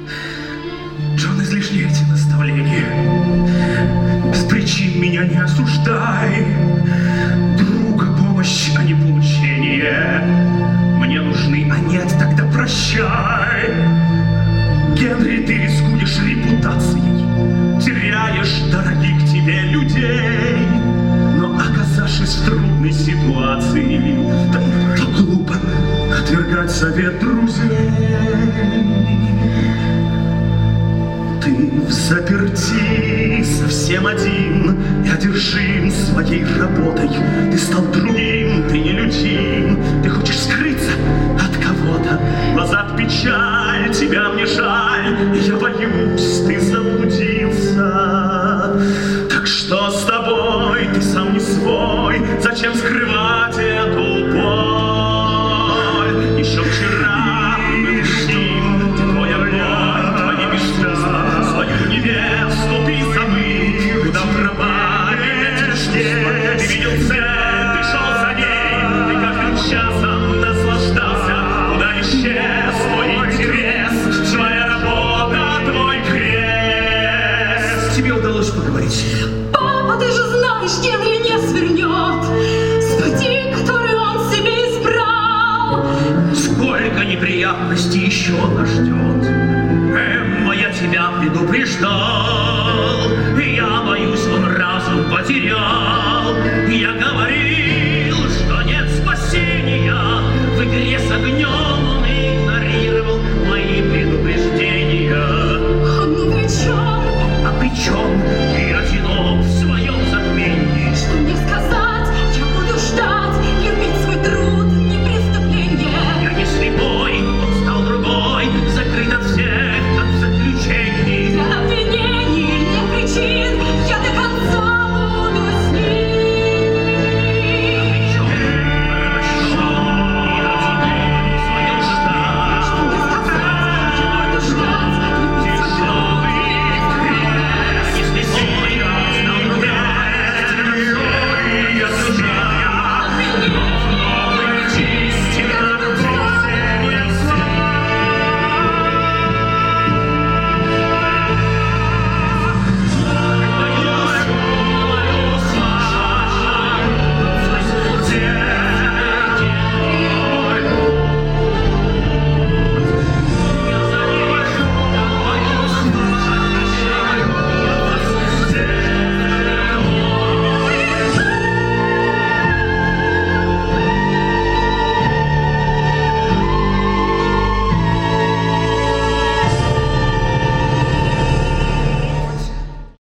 Джон, излишни эти наставления. Без причин меня не осуждай. Друга помощь, а не получение. Мне нужны, а нет, тогда прощай. Генри, ты рискуешь репутацией, теряешь дорогих тебе людей. Но оказавшись в трудной ситуации, так глупо отвергать совет друзей. Ты в заперти совсем один и одержим своей работой. Ты стал другим, ты нелюдим, ты хочешь скрыться от кого-то. В глазах печаль, тебя мне жаль, и я боюсь, ты заблудился. Так что с тобой, ты сам не свой, зачем скрывать эту боль? Еще вчера ты был с ним, где твой огонь, твои бесчувства, свою невесту ты забыл. Куда пропали эти чувства? Ты видел цель, ты шел за ней, ты каждым часом наслаждался. Куда исчез твой интерес, твоя работа, твой крест? Тебе удалось поговорить? Папа, ты же знаешь, Генри не свернет с пути, который он себе избрал. Сколько неприятностей еще нас ждет. Эмма, я тебя предупреждал. Я боюсь, он разум потерял. Я говорил, что нет спасения в игре с огнем.